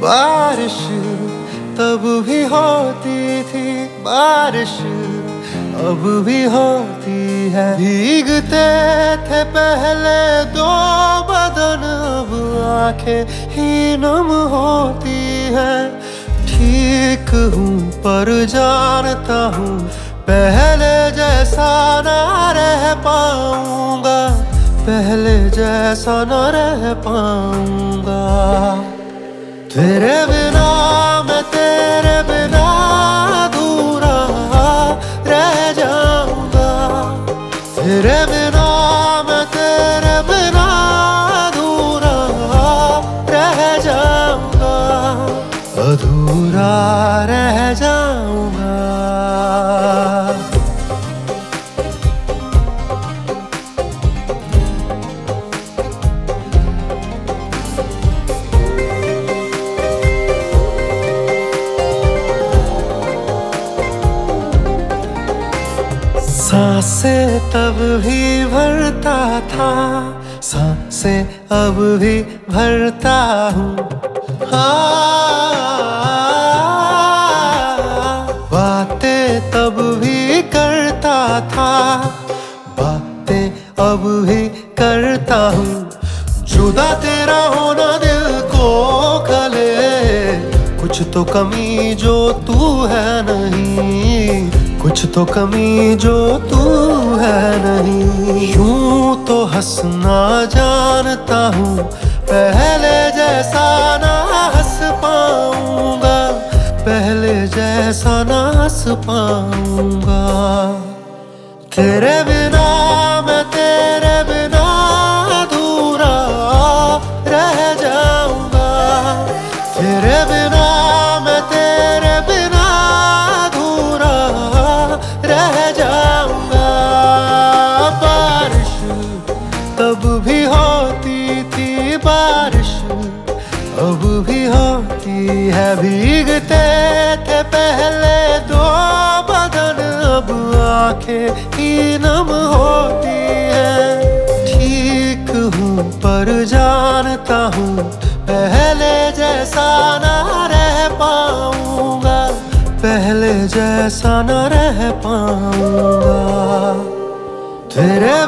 बारिश तब भी होती थी, बारिश अब भी होती है। भीगते थे पहले दो बदन, अब आंखें ही नम होती है। ठीक हूँ पर जानता हूँ पहले जैसा ना रह पाऊंगा, पहले जैसा न रह पाऊंगा। तेरे बिना मैं तेरे बिना अधूरा रह जाऊंगा, तेरे बिना मैं तेरे बिना अधूरा रह जाऊंगा, अधूरा रह जाऊंगा। सांसें तब भी भरता था, सांसें अब भी भरता हूँ। बातें तब भी करता था, बातें अब भी करता हूँ। जुदा तेरा होना दिल को खले, कुछ तो कमी जो तू है नहीं, कुछ तो कमी जो तू है नहीं। यूं तो हंसना जानता हूँ, पहले जैसा ना हंस पाऊंगा, पहले जैसा ना हंस पाऊंगा। तेरे बिना मैं तेरे बिना अधूरा रह जाऊंगा, तेरे बिना मैं तेरे बिना अधूरा रह जाऊंगा। बारिश तब भी होती थी, बारिश अब भी होती है। भीगते थे पहले दो बदन, अब आंखें ही नम होती है। ठीक हूँ पर जानता हूँ पहले जैसा ना रह पाऊंगा, पहले जैसा न रह पाऊंगा। तेरे